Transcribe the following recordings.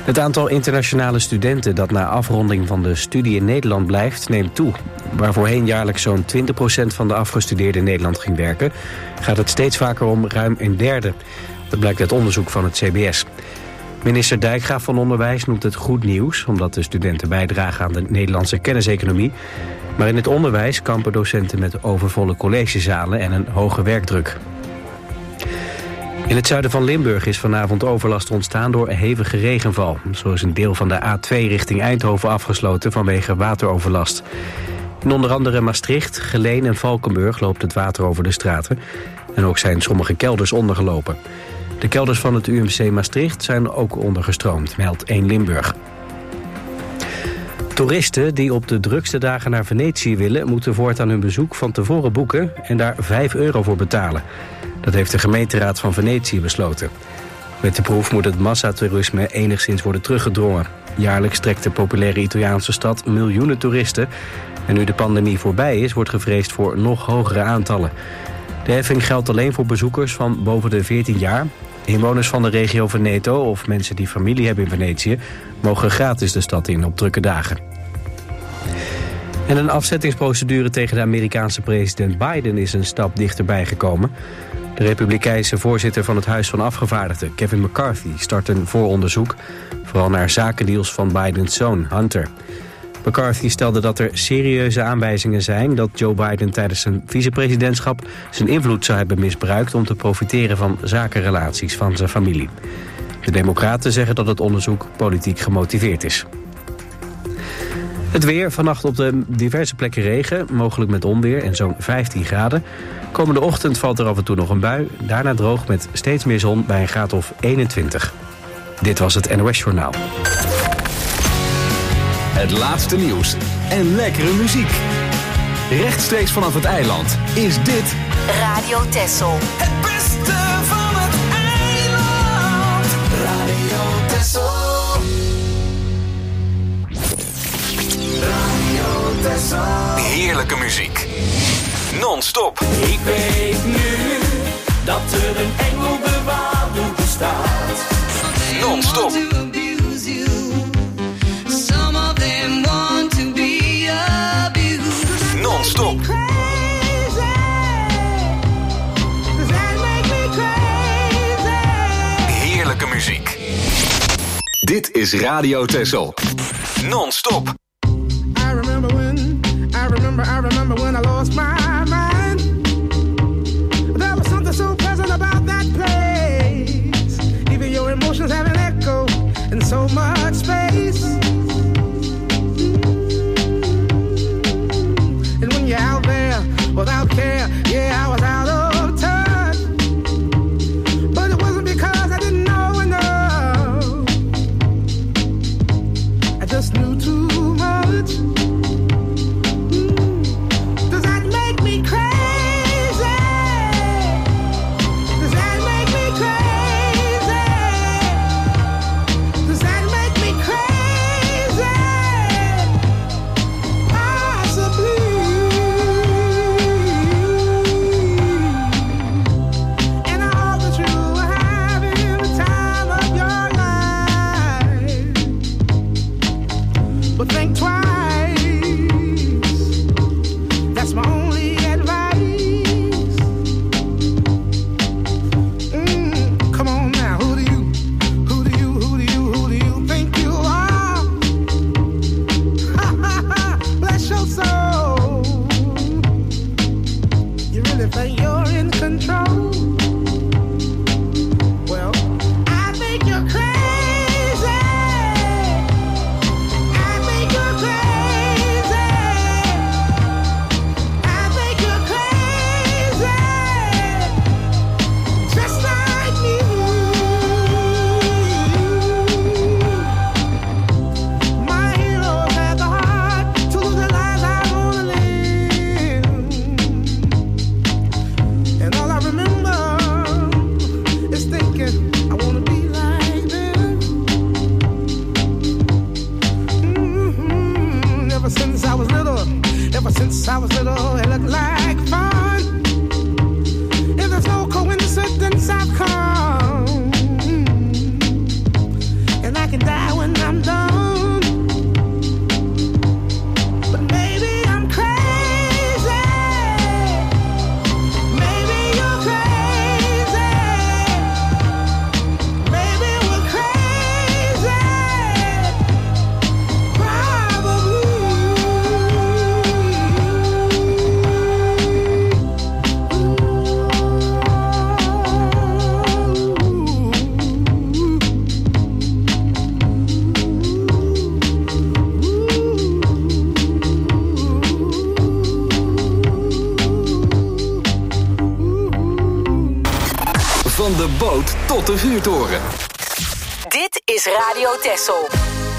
Het aantal internationale studenten dat na afronding van de studie in Nederland blijft, neemt toe. Waar voorheen jaarlijks zo'n 20% van de afgestudeerden in Nederland ging werken, gaat het steeds vaker om ruim een derde. Dat blijkt uit onderzoek van het CBS. Minister Dijkgraaf van Onderwijs noemt het goed nieuws, omdat de studenten bijdragen aan de Nederlandse kenniseconomie. Maar in het onderwijs kampen docenten met overvolle collegezalen en een hoge werkdruk. In het zuiden van Limburg is vanavond overlast ontstaan door hevige regenval. Zo is een deel van de A2 richting Eindhoven afgesloten vanwege wateroverlast. In onder andere Maastricht, Geleen en Valkenburg loopt het water over de straten. En ook zijn sommige kelders ondergelopen. De kelders van het UMC Maastricht zijn ook ondergestroomd, meldt 1 Limburg. Toeristen die op de drukste dagen naar Venetië willen, moeten voortaan hun bezoek van tevoren boeken en daar €5 voor betalen. Dat heeft de gemeenteraad van Venetië besloten. Met de proef moet het massatoerisme enigszins worden teruggedrongen. Jaarlijks trekt de populaire Italiaanse stad miljoenen toeristen. En nu de pandemie voorbij is, wordt gevreesd voor nog hogere aantallen. De heffing geldt alleen voor bezoekers van boven de 14 jaar. Inwoners van de regio Veneto of mensen die familie hebben in Venetië mogen gratis de stad in op drukke dagen. En een afzettingsprocedure tegen de Amerikaanse president Biden is een stap dichterbij gekomen. De republikeinse voorzitter van het Huis van Afgevaardigden, Kevin McCarthy, start een vooronderzoek, vooral naar zakendeals van Bidens zoon, Hunter. McCarthy stelde dat er serieuze aanwijzingen zijn dat Joe Biden tijdens zijn vicepresidentschap zijn invloed zou hebben misbruikt om te profiteren van zakenrelaties van zijn familie. De Democraten zeggen dat het onderzoek politiek gemotiveerd is. Het weer, vannacht op de diverse plekken regen, mogelijk met onweer en zo'n 15 graden. Komende ochtend valt er af en toe nog een bui, daarna droog met steeds meer zon bij een graad of 21. Dit was het NOS Journaal. Het laatste nieuws en lekkere muziek. Rechtstreeks vanaf het eiland is dit Radio Texel. Het beste van het eiland. Radio Texel. Radio Texel. heerlijke muziek. Non-stop. Ik weet nu dat er een engelbewaarder bestaat. Non-stop. Non-stop. Heerlijke muziek. Dit is Radio Texel. Non-stop. I remember when I lost my mind. There was something so pleasant about that place. Even your emotions have an echo in so much space. And when you're out there without care, yeah, I was out of touch. But it wasn't because I didn't know enough. I just knew too much. Does that make me crazy? Does that make me crazy? Does that make me crazy? Possibly. And I hope that you are having the time of your life. But think twice. That's my only advice. Come on now, who do you think you are? Bless your soul. You really think you're in control? Well, I think you're crazy. I think you're crazy. I think you're crazy. Just like me. My heroes had the heart to lose their lives. I wanna live. And all I remember is thinking I wanna be like them. Ever since I was little, it looked like fun. If there's no coincidence, I've come. And I can die when when I'm done. But maybe I'm crazy. Maybe you're crazy. Maybe we're crazy. Van de boot tot de vuurtoren. Dit is Radio Texel.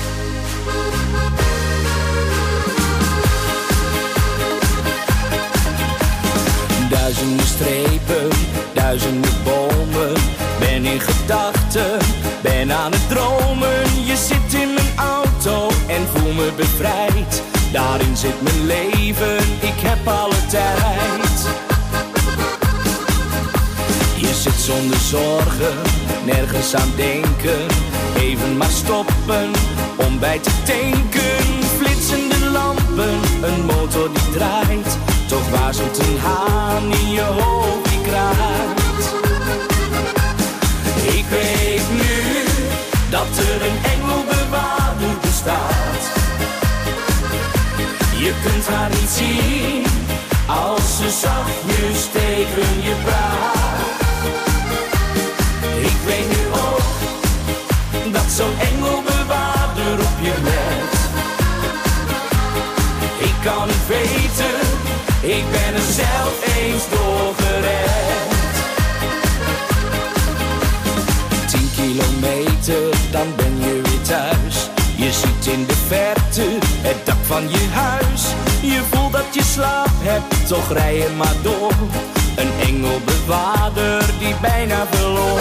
Duizenden strepen, duizenden bomen. Ben in gedachten, ben aan het dromen. Je zit in mijn auto en voel me bevrijd. Daarin zit mijn leven, ik heb alle tijd. Je zit zonder zorgen, nergens aan denken. Even maar stoppen, om bij te tanken. Flitsende lampen, een motor die draait. Toch waarzelt een haan in je hoofd die kraait. Ik weet nu dat er een engelbewaarder bestaat. Je kunt haar niet zien als ze zachtjes tegen je praat. Ik weet nu ook dat zo'n engelbewaarder op je let. Ik kan het weten, ik ben er zelf eens door gered. 10 kilometer, dan ben je weer thuis. Je ziet in de verte het dak van je huis. Je voelt dat je slaap hebt, toch rij je maar door. Een engelbewaarder die bijna verloor.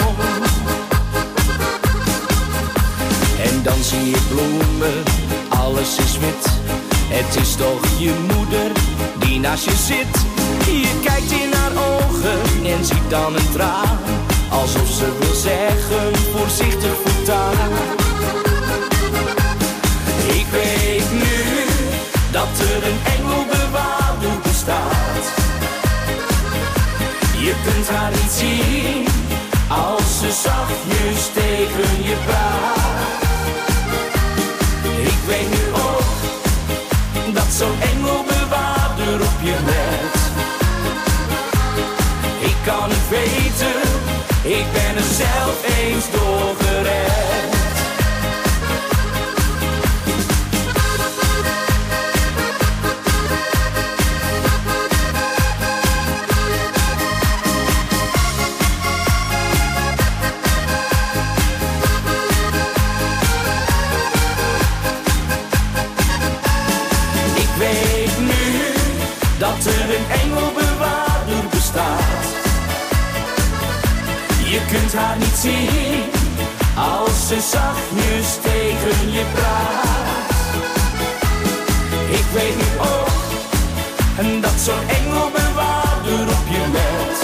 En dan zie je bloemen, alles is wit. Het is toch je moeder die naast je zit. Je kijkt in haar ogen en ziet dan een traan. Alsof ze wil zeggen, voorzichtig voortaan. Ik weet nu dat er een engelbewaarder bestaat. Je kunt haar niet zien als ze zachtjes tegen je praat. Ik weet nu ook dat zo'n engelbewaarder op je let. Ik kan het weten, ik ben er zelf eens door gered. Dat er een engelbewaarder bestaat. Je kunt haar niet zien als ze zachtjes tegen je praat. Ik weet nu ook dat zo'n engelbewaarder op je let.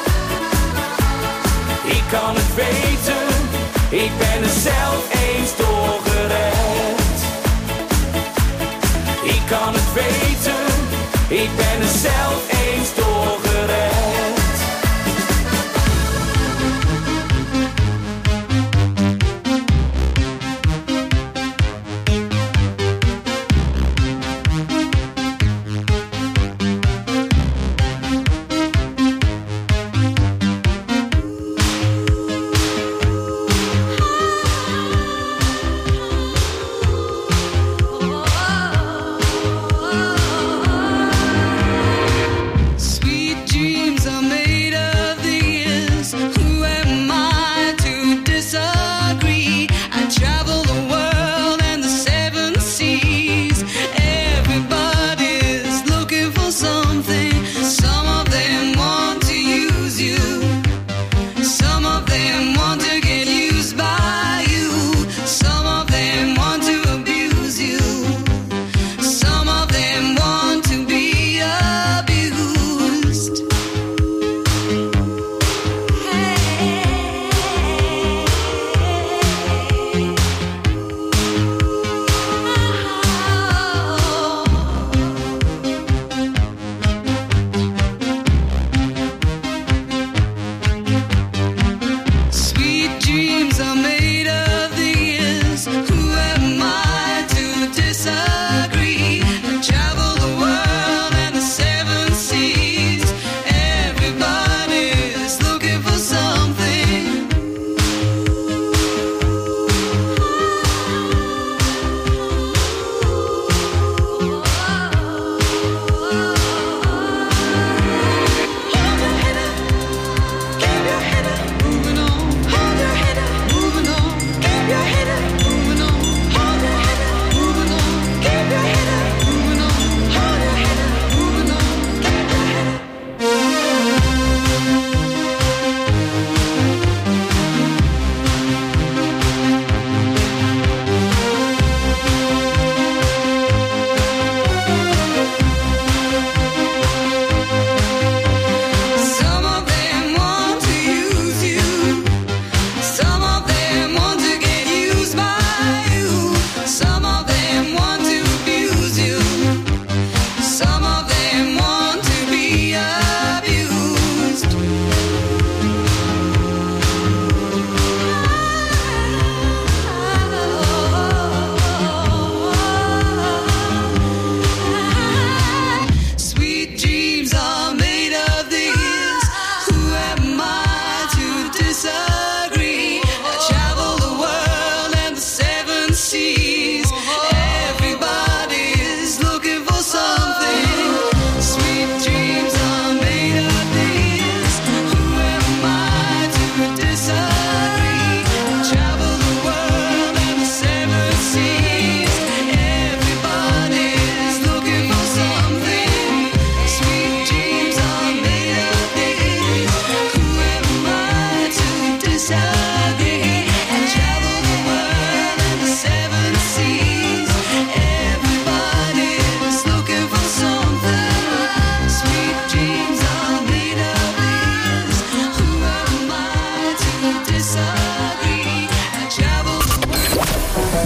Ik kan het weten, ik ben er zelf eens door gered. Ik kan het weten, ik ben er zelf eens door gered.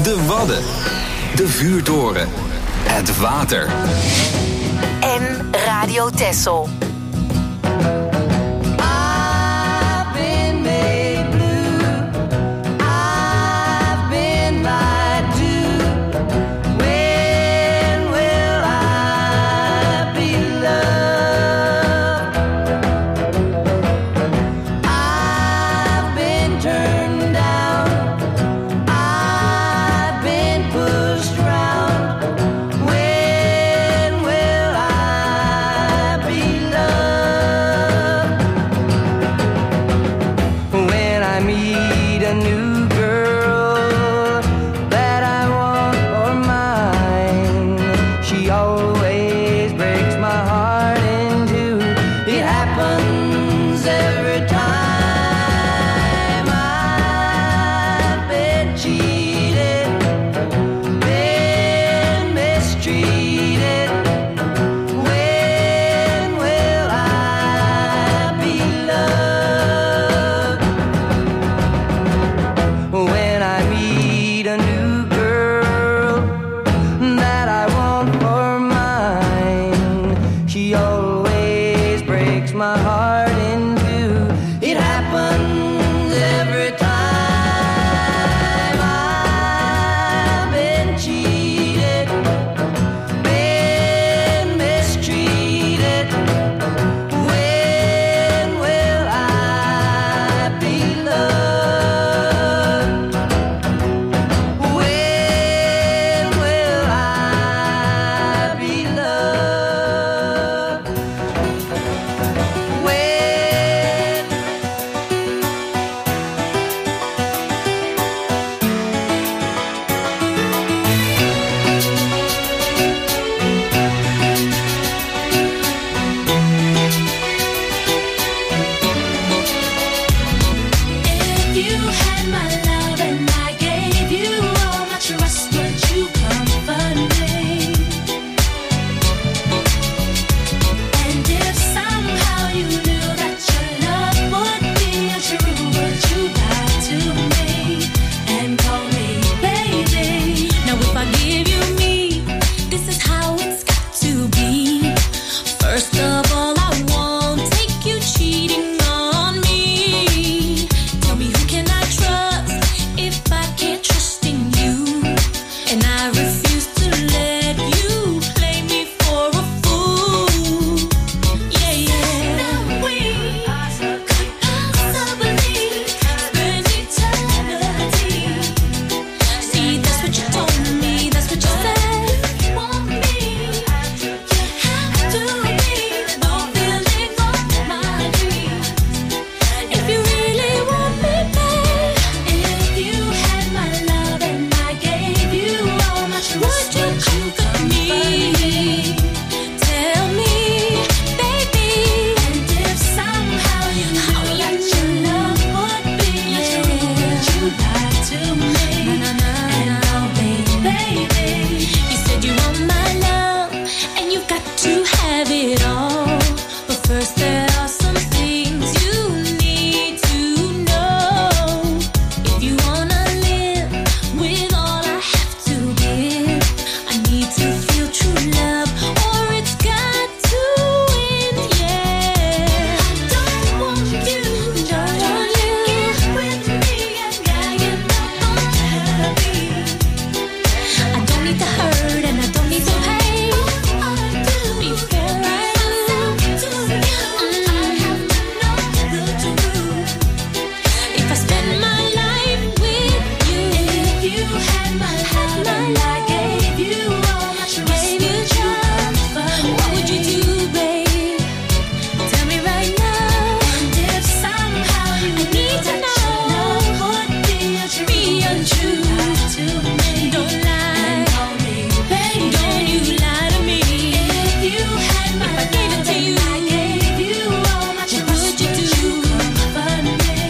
De Wadden. De vuurtoren. Het water. En Radio Texel.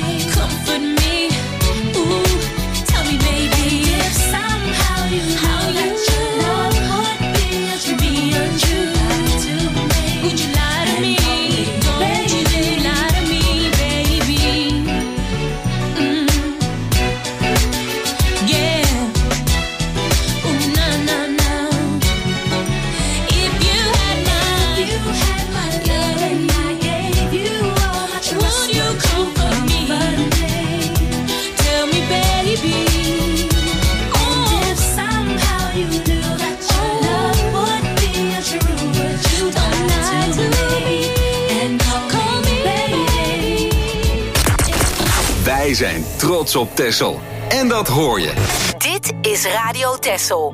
How zijn trots op Texel. En dat hoor je. Dit is Radio Texel.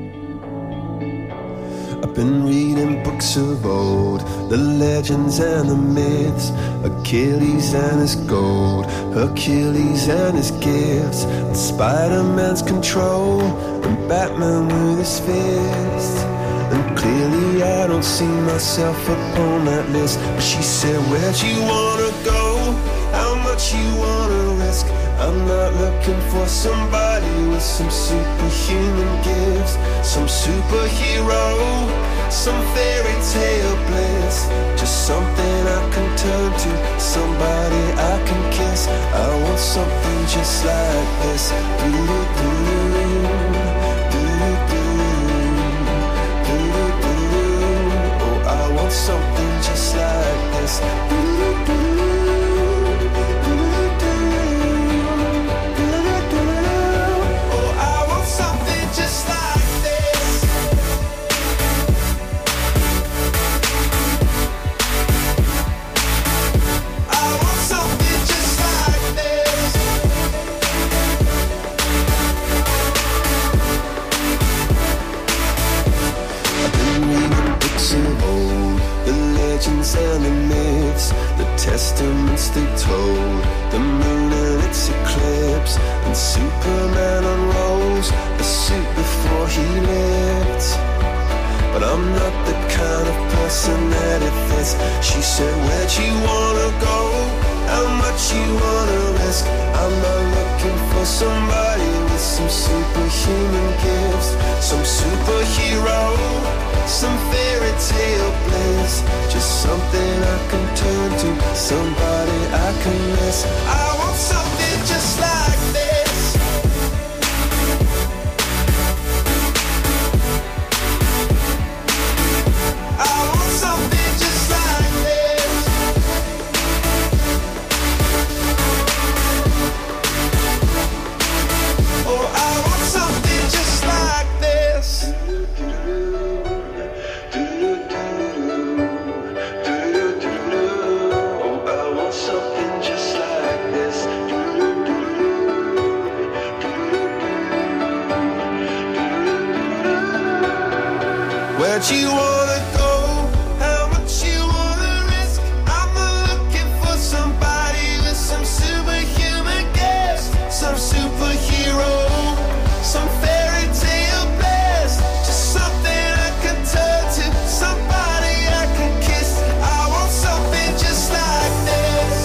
I've been reading books of old, the legends and the myths, Achilles and his gold, Hercules and his gifts, and Spider-Man's control, and Batman with his fist. And clearly I don't see myself upon that list. But she said, where'd you wanna go? How much you wanna risk? I'm not looking for somebody with some superhuman gifts, some superhero, some fairy tale bliss. Just something I can turn to, somebody I can kiss. I want something just like this. Oh, I want something just like this. And the myths, the testaments they told, the moon and its eclipse, and Superman unrolls a suit before he lived. But I'm not the kind of person that it fits. She said, where'd you wanna go? How much you wanna risk? I'm not looking for somebody with some superhuman gifts, some superhero, some fairy tale bliss. Just something I can turn to, somebody I can miss. I want something just like this. I want something just like this. Oh, I want something just like this. Where'd you wanna go? How much you wanna risk? I'm not looking for somebody with some superhuman gifts, some superhero, some fairy tale bliss. Just something I can turn to, somebody I can kiss. I want something just like this.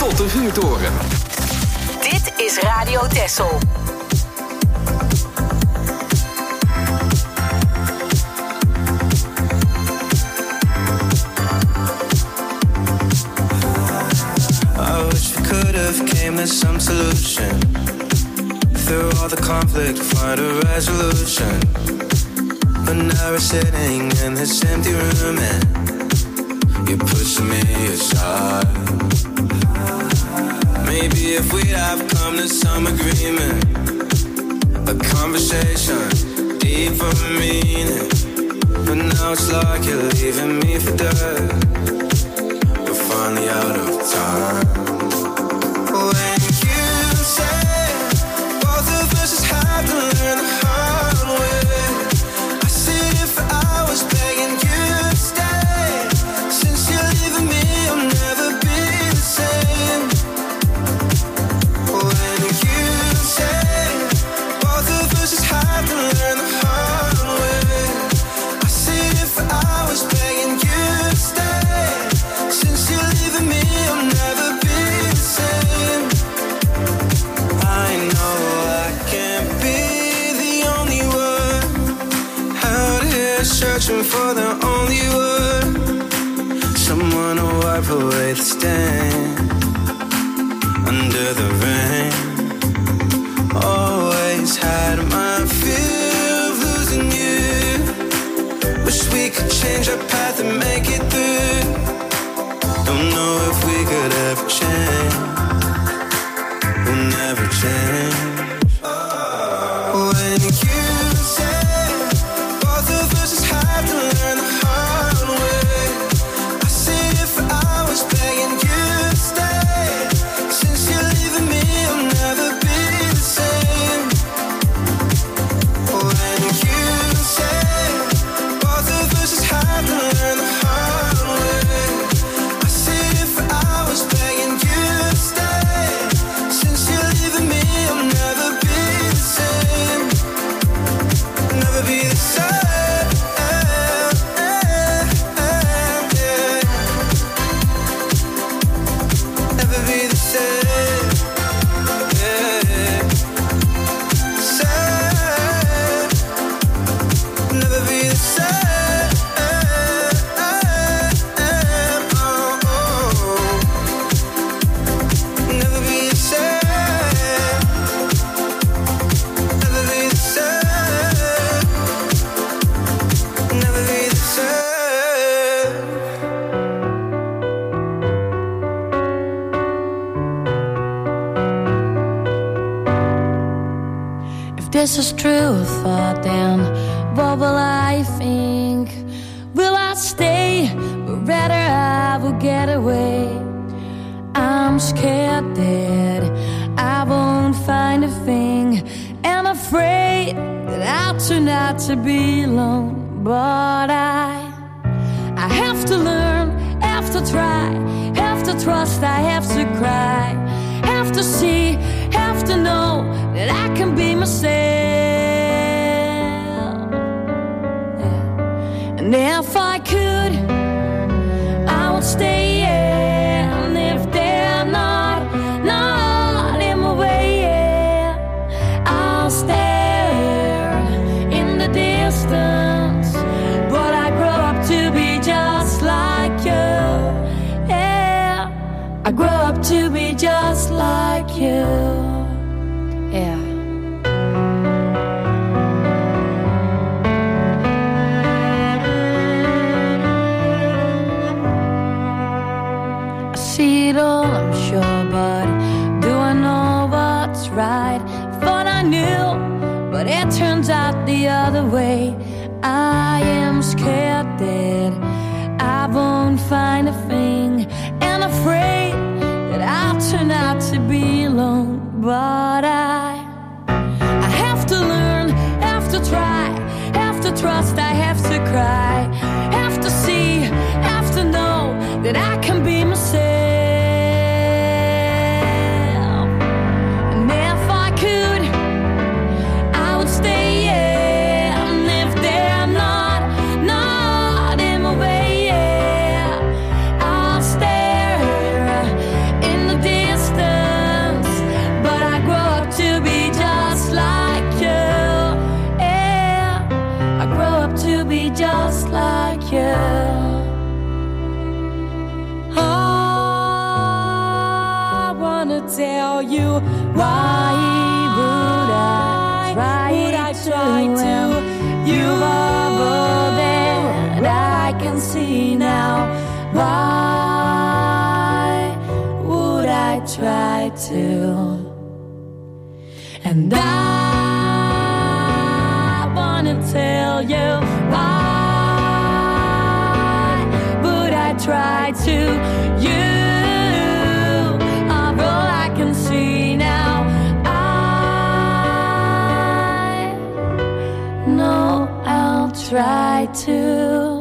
tot de vuurtoren. Dit is Radio Texel. I wish we could have came to some solution. Through all the conflict, find a resolution. But now we're sitting in this empty room and you're pushing me aside. Maybe if we'd have come to some agreement, a conversation, deeper meaning. But now it's like you're leaving me for dead. We're finally out of time. When you say both of us just have to learn the hard way, I sit here for hours begging you to stay. Since you're leaving me, I'll never be the same. When you say both of us just have to learn the hard way, I sit here for hours begging you to stay. Since you're leaving me, I'll never be the same. I know I can't be the only one out here searching for the only one, someone to wipe away the stain under the rain. Always had my fear of losing you. Wish we could change our path and make it through. Don't know if we could ever change. We'll never change. When you say both of us just have to learn the hard way, I sit here for hours begging you to stay. Since you're leaving me, I'll never be the same. When you say both of us just have to learn the hard way, I sit here for hours begging you to stay. Since you're leaving me, I'll never be the same. Never be the same. Never be the same. Same. Never be the same. Never be the same. Never be the same. Never be the same. If this is true thought, then what will I think? Will I stay, or rather I will get away? I'm scared that I won't find a thing, and afraid that I'll turn out to be alone. But I have to learn, have to try, have to trust, I have to cry, have to see, have to know that I can be myself. Yeah. And if I could, I would stay, yeah. And if they're not in my way, yeah, I'll stare in the distance. But I grow up to be just like you, yeah. I grow up to be just like you, yeah. I see it all, I'm sure, but do I know what's right? Thought I knew, but it turns out the other way. I am scared that I won't find a thing, and afraid that I'll turn out to be alone. But I have to learn, have to try, have to trust, I have to cry, have to see, have to know that I can be myself. And if I could, I would stay, yeah. And if they're not in my way, yeah, I'll stare in the distance. tell you why would I try to? You are all that I can see now. Why would I try to? And I wanna tell you why would I try to? You are all I can see now. I know I'll try to.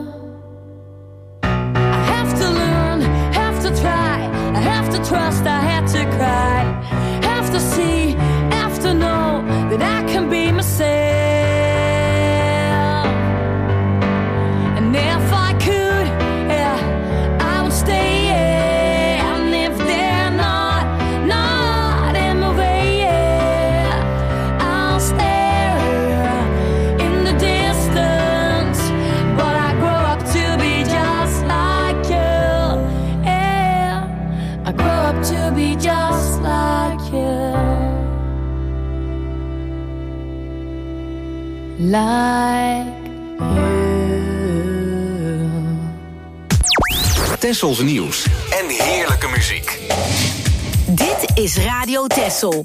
I have to learn, have to try, I have to trust, I have to cry, have to see, have to know that I can be myself. And if I could, yeah, I would stay, yeah. And if they're not in my way, yeah, I'll stare in the distance. But I grow up to be just like you, yeah. I grow up to be just like you. Like Tessels nieuws en heerlijke muziek. Dit is Radio Tessel.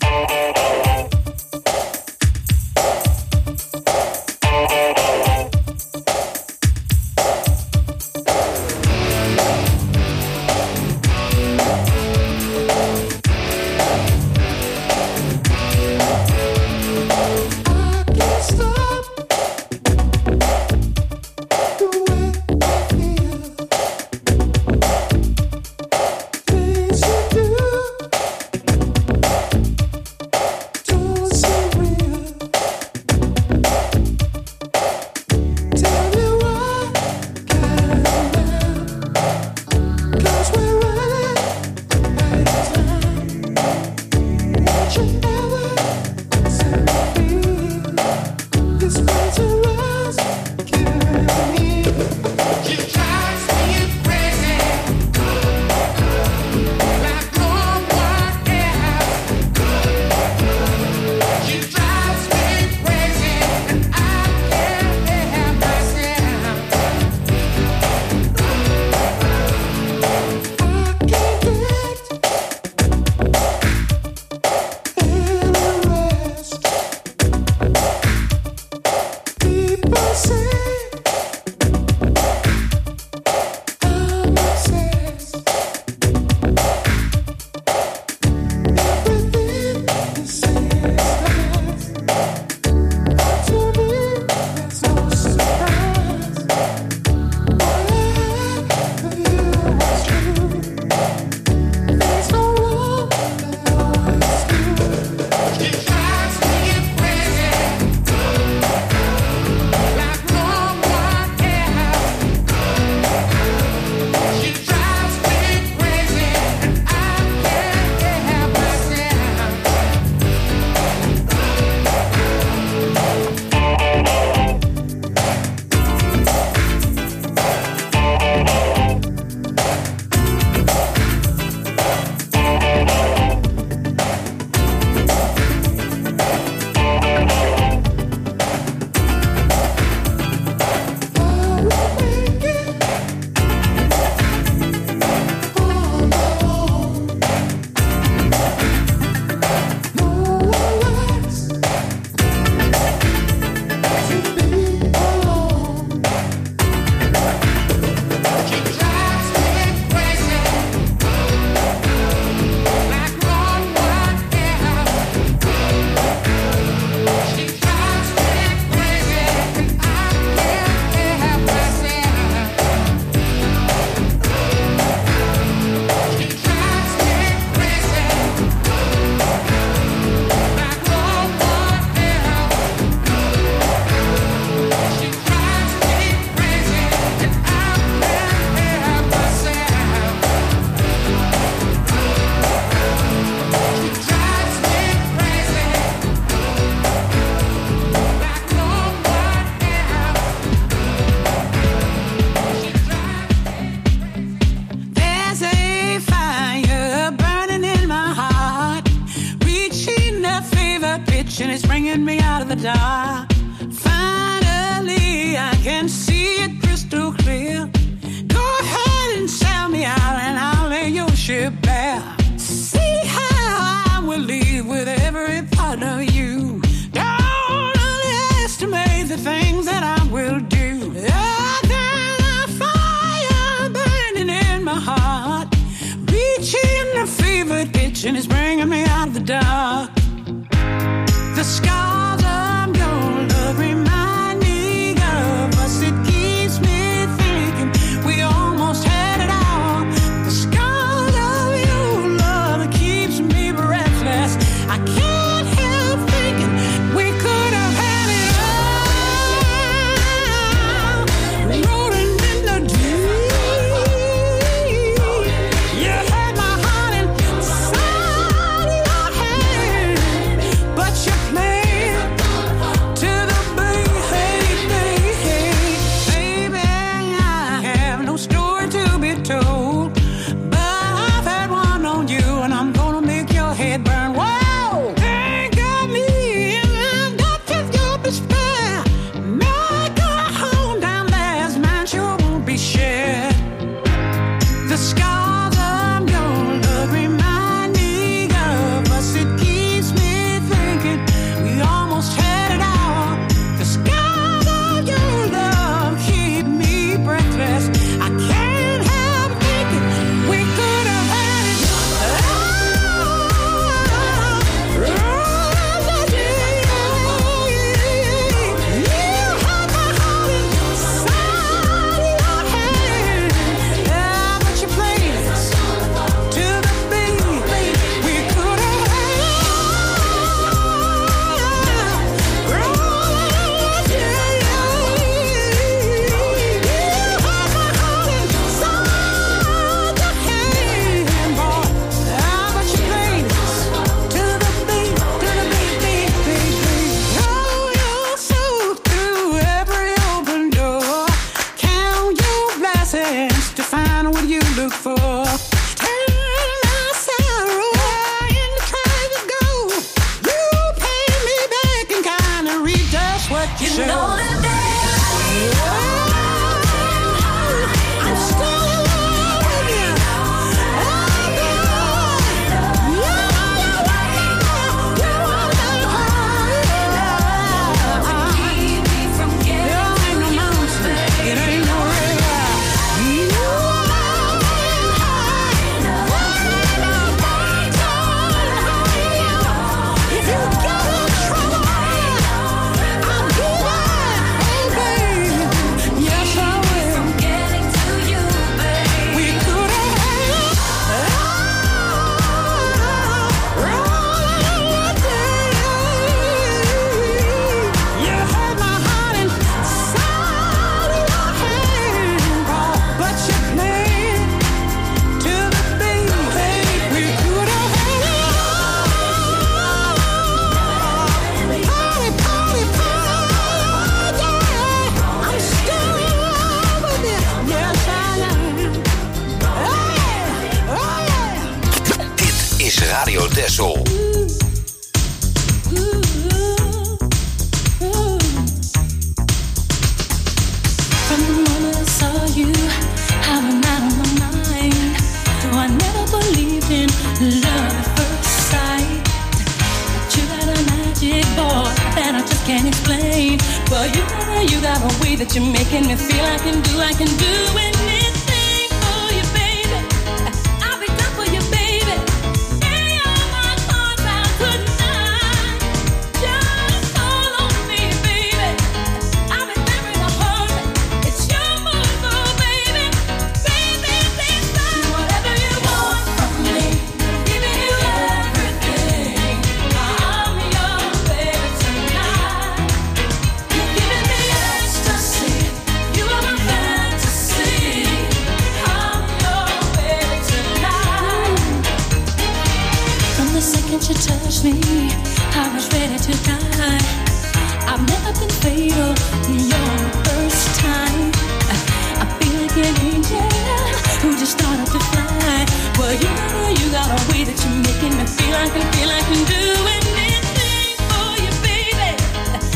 the dark. Finally, I can see it crystal clear. Go ahead and sell me out and I'll lay your ship bare. See how I will leave with every part of you. Don't underestimate the things that I will do. There's a fire burning in my heart, reaching a fever pitch and it's bringing me out of the dark. The scars of your love remind me of us. It keeps me thinking we almost had it all. The scars of your love keeps me breathless. I can't help thinking we could have had it all. Rolling in the deep. You had my heart inside your hand, but you played to the baby. I have no story to be told, but I've had one on you, and I'm gonna make your head burn. Whoa! Think of me, and I've got just your despair. Make a home down there, mine sure won't be shared. The scars of your love remind me of us. It keeps me thinking we almost had it all. The scars of your love keep me breathless. I can't help thinking we could have had it to find what you look for. Turn my sorrow into trying to go. You pay me back and kind of reap just what you sow. Know that I'm still in love with you. It ain't no Radio Texel. From the moment I saw you, I went out of my mind. Though I never believed in love at first sight, but you got a magic boy that I just can't explain. Well, you got a way that you're making me feel I can do anything for you, baby. I'll be done for you, baby. You touched me, I was ready to die. I've never been fatal, you're the first time. I feel like an angel who just started to fly. Well, you got a way that you're making me feel I can do anything for you, baby.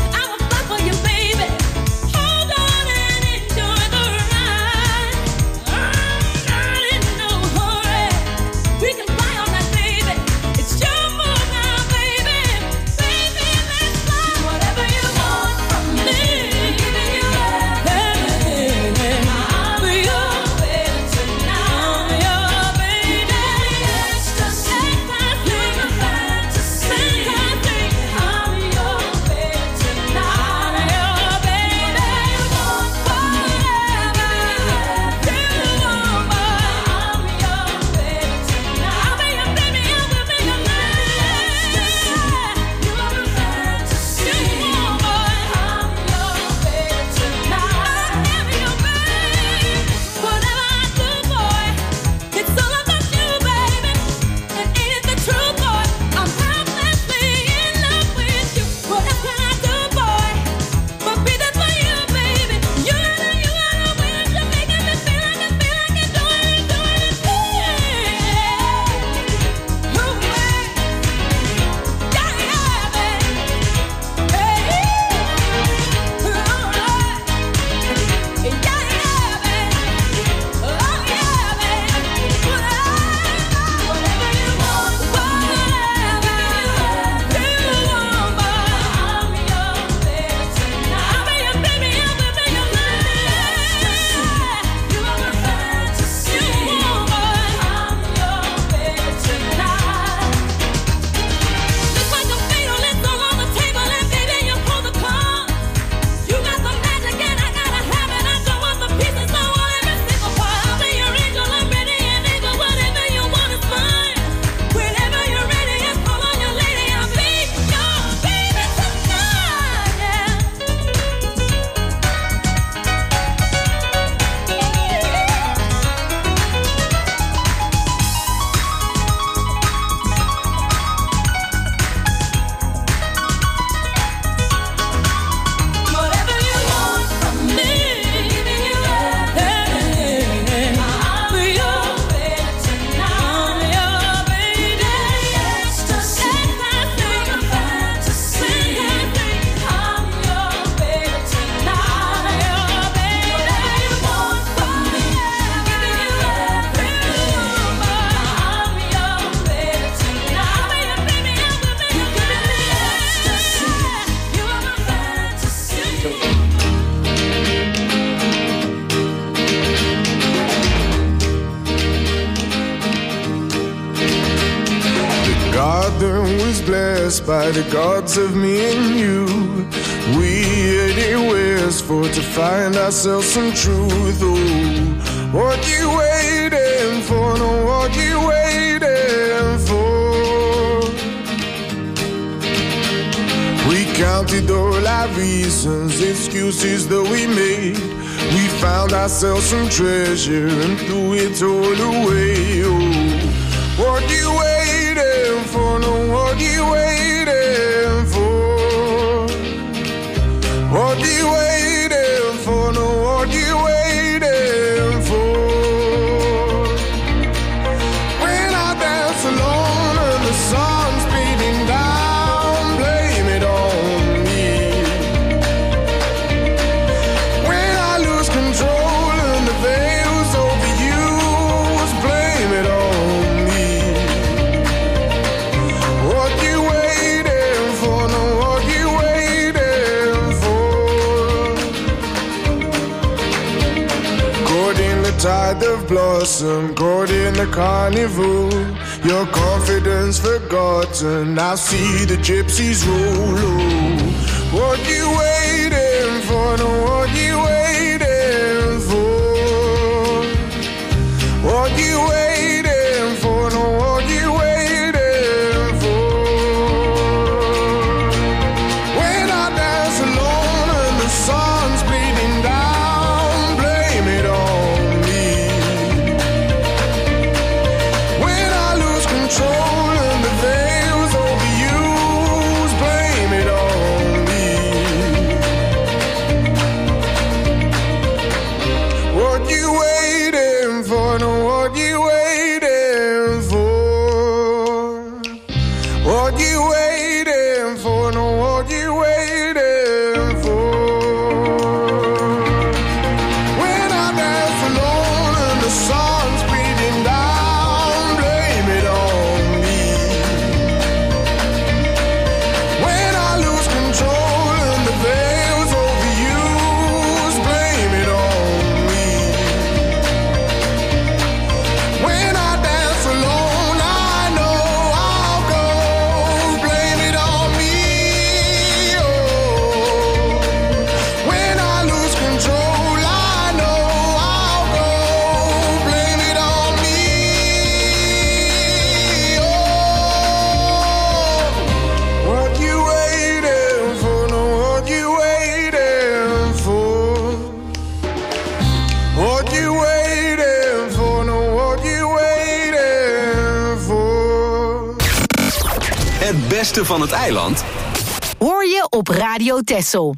garden was blessed by the gods of me and you. We headed westward to find ourselves some truth. Oh, what you waiting for? No, what you waiting for? We counted all our reasons, excuses that we made. We found ourselves some treasure and threw it all away. Oh, what you waiting for? No, what you waiting for? What you waiting for? No, what you waiting for? When I dance alone and the sun's beating down, blame it on me. When I lose control and the veil's overused, blame it on me. What you waiting for? No, what you waiting for? Caught in the tide of blossom, caught in the carnival. Your confidence forgotten, now see the gypsies roll. Oh, what you waiting for? No, what you waiting for? What you waiting for? No, what you waiting for? When I dance alone and the sun's bleeding down, blame it on me. When I lose control and the veil's overused, blame it on me. What you waiting for? No, what you waiting for? What you waiting for? No, what you waiting for? When I dance alone and the sun's beating down, blame it on me. When I lose control and the veil's overused, blame it on me. When I dance alone, I know I'll go, blame it on me. Oh, when I lose control, I know I'll go, blame it on me. Oh, what you waiting for? No, what you waiting for? What you waiting for? No, what you waiting for? Het beste van het eiland Hoor je op Radio Texel.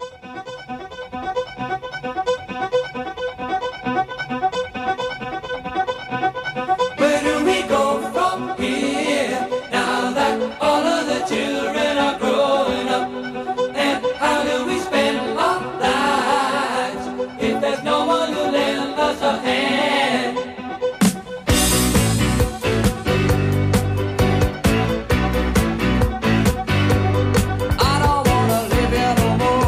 Where do we go from here now that all of the children are growing up? And how do we spend our lives if there's no one to lend us a hand? I don't wanna live here no more.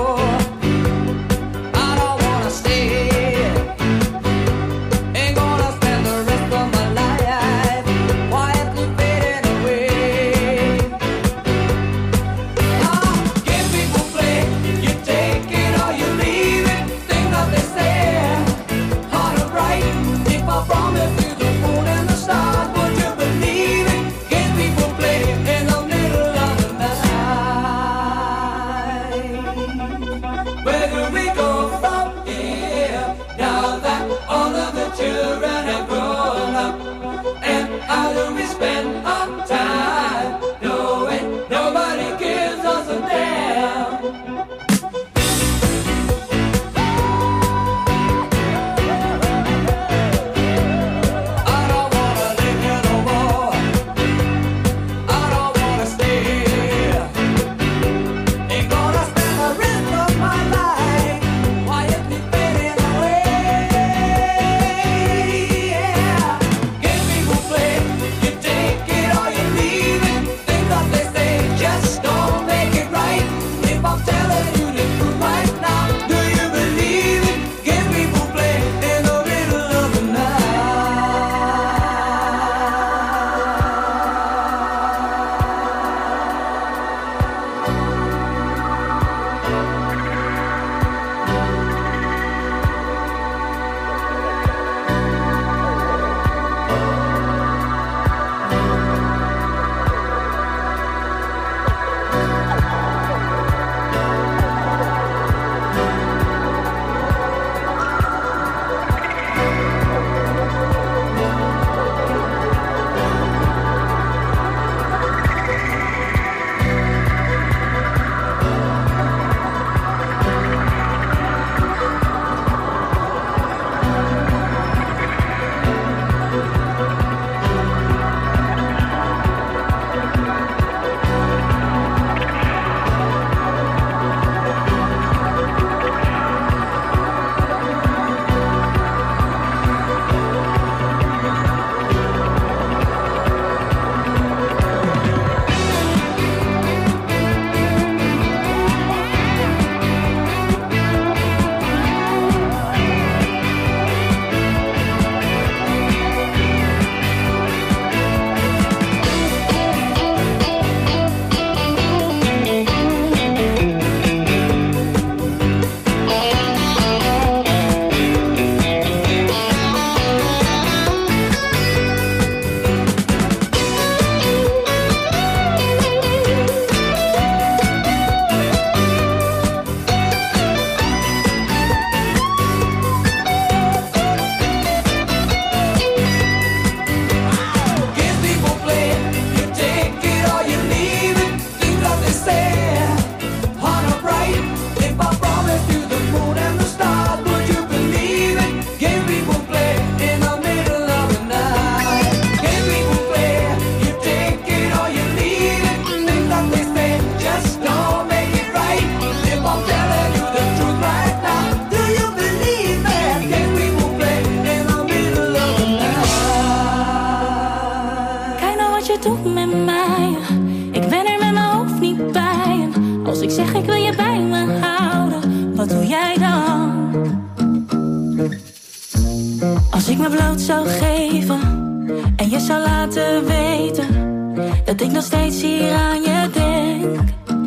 moeten weten dat ik nog steeds hier aan je denk.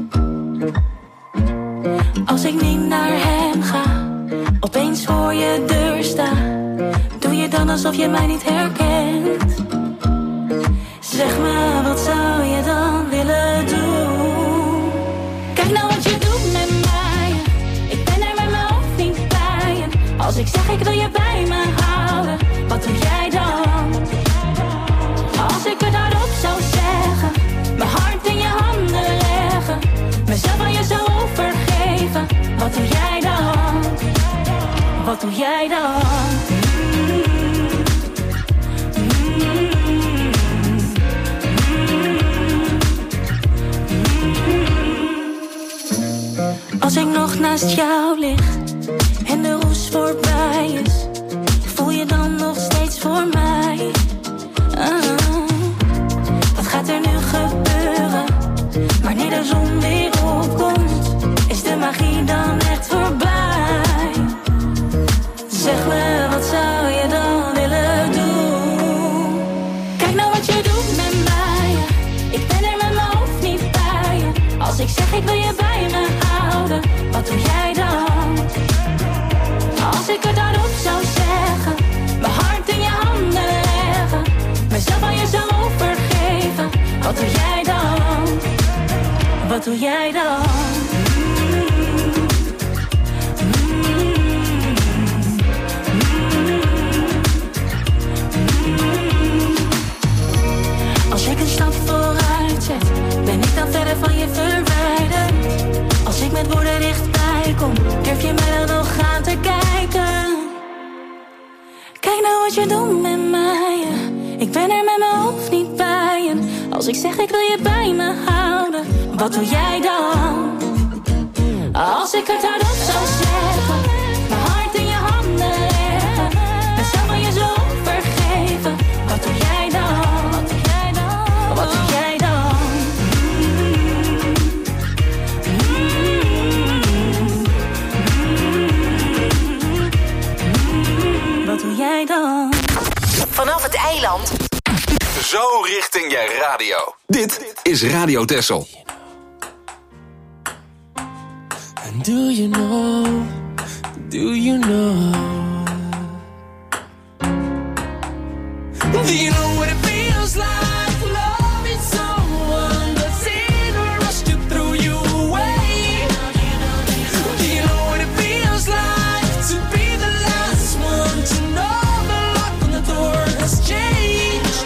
Als ik niet naar hem ga, opeens voor je deur sta, doe je dan alsof je mij niet herkent. Zeg me, wat zou je dan willen doen? Kijk nou wat je doet met mij. Ik ben er met mijn hoofd niet bij je. Als ik zeg ik wil je bij me houden, wat doe jij dan? Als ik het hardop zou zeggen, mijn hart in je handen leggen, mezelf aan je zou overgeven, wat doe jij dan? Wat doe jij dan? Als ik nog naast jou lig en de roes voorbij is, voel je dan nog steeds voor mij? Wat gaat er nu gebeuren? Wanneer de zon weer opkomt, is de magie dan echt voorbij? Zeg me, wat zou je dan willen doen? Kijk nou wat je doet met mij. Ik ben er met mijn hoofd niet bij je. Als ik zeg ik wil je bij me houden, wat doe jij dan? Als ik het hardop zou zeggen, mijn hart in je handen leggen, mezelf aan je zou overgeven, wat doe jij dan? Wat doe jij dan? Als ik een stap vooruit zet, ben ik dan verder van je verwijderd? Als ik met woorden dichtbij kom, durf je mij dan nog aan te kijken? Kijk nou wat je doet met mij. Ik ben er met mijn hoofd niet bij je. Als ik zeg ik wil je bij me houden, wat doe jij dan? Als ik het hardop zou zeggen, mijn hart in je handen leggen, mezelf aan je zo vergeven, wat doe jij dan? Wat doe jij dan? Wat doe jij dan? Wat doe jij dan? Vanaf het eiland. Zo richting je radio. Dit is Radio Texel. And do you know, do you know? Do you know what it feels like loving someone that's in a rush to throw you away? Do you know what it feels like to be the last one to know the lock on the door has changed?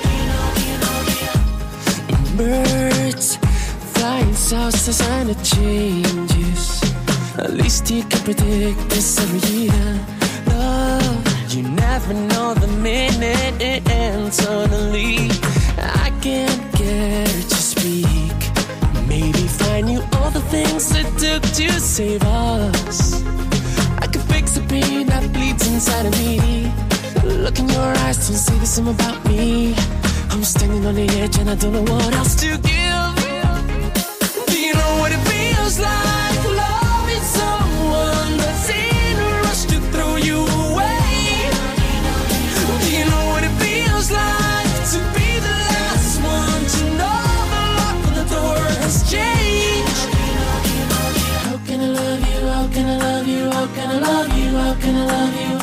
Birds flying south, the sign of changes. At least you can predict this every year. Love, you never know the minute it ends. Suddenly, I can't get her to speak. Maybe find you all the things it took to save us. I could fix the pain that bleeds inside of me. Look in your eyes, don't say the same about me. I'm standing on the edge and I don't know what else to give. Do you know what it feels like loving someone that's in a rush to throw you away? Do you know what it feels like to be the last one to know the lock on the door has changed? How can I love you? How can I love you? How can I love you? How can I love you?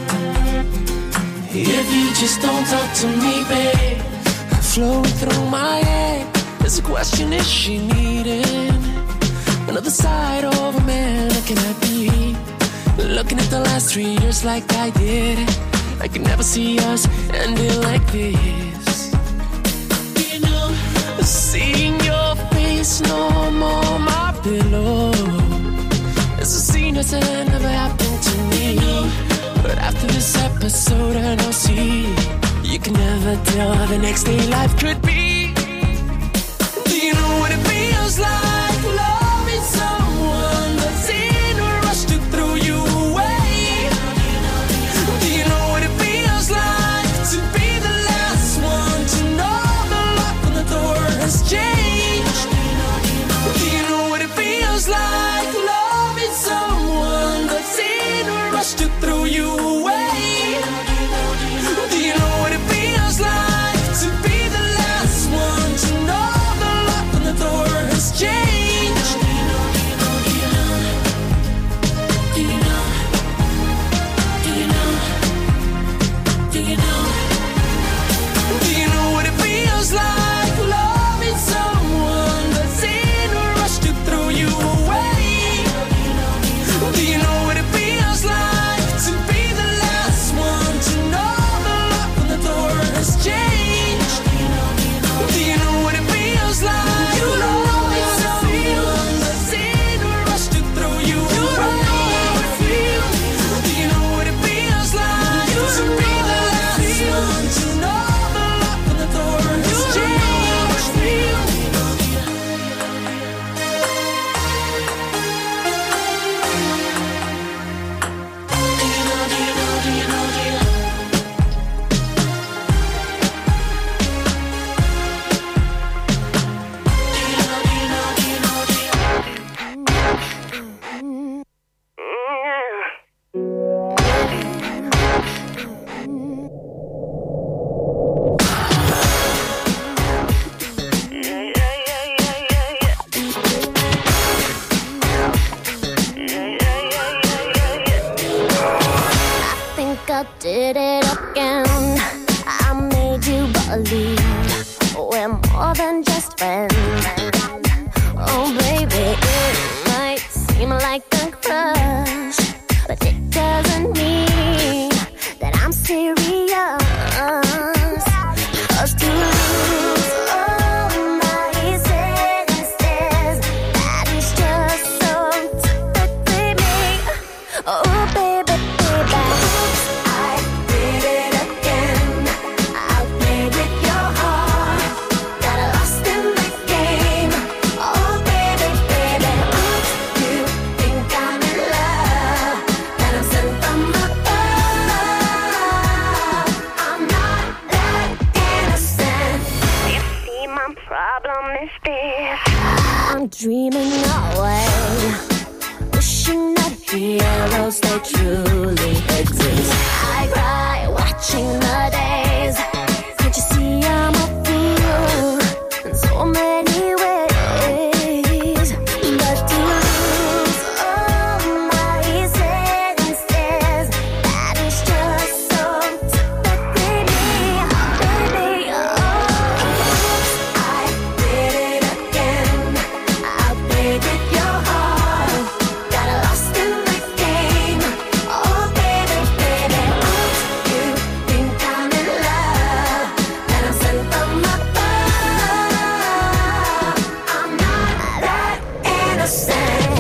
If you just don't talk to me, babe. Flowing through my head, there's a question, is she needing another side of a man? Or can I be looking at the last 3 years like I did? I can never see us ending like this. You know, seeing your face no more my pillow. It's a scene that's never happened to me. But after this episode and I'll see, you can never tell how the next day life could be. Do you know what it feels like loving someone that's in a rush to throw you away? Do you know what it feels like to be the last one to know the lock on the door has changed? Do you know what it feels like loving someone that's in a rush to throw you away? Do you know what it feels like to be the last friend. Oh baby, it might seem like a crush, but it doesn't mean that I'm serious. 'Cause to lose all my senses, that is just so typically me. Oh baby, baby, I did it again. I played with your heart, got lost in the game. Oh baby, baby, you think I'm in love, that I'm sent from above. I'm not that innocent. You see, my problem is this: I'm dreaming away, wishing that heroes they truly exist. I cry watching the days. Can't you see I'm a fool in so many ways? But to lose all my senses, that is just so typically me, baby. Oh, I did it again. I played with your heart, got lost in the game. Oh baby, baby, you think I'm in love, that I'm sent from above. I'm not that innocent.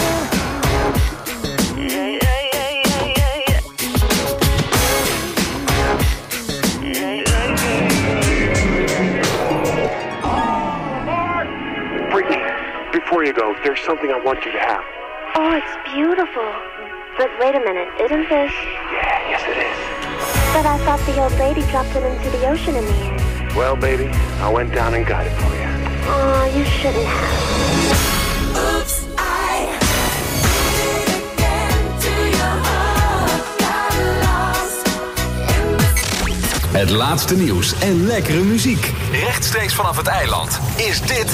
Brittany, before you go, there's something I want you to have. Oh, it's beautiful. But wait a minute, isn't this? Yeah, yes it is. But I thought the old lady dropped it into the ocean in the end. Well, baby, I went down and got it for you. Oh, you shouldn't have. Oops, I did it again to your heart. Got lost in the Het laatste nieuws en lekkere muziek. Rechtstreeks vanaf het eiland is dit...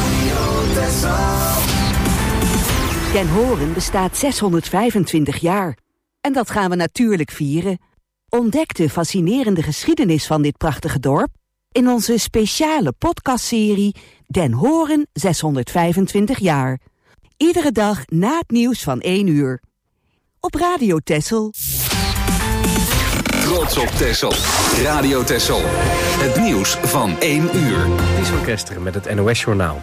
Den Horen bestaat 625 jaar. En dat gaan we natuurlijk vieren. Ontdek de fascinerende geschiedenis van dit prachtige dorp in onze speciale podcastserie Den Horen 625 jaar. Iedere dag na het nieuws van 1 uur. Op Radio Texel. Trots op Texel. Radio Texel. Het nieuws van 1 uur. Ties van Kesteren met het NOS-journaal.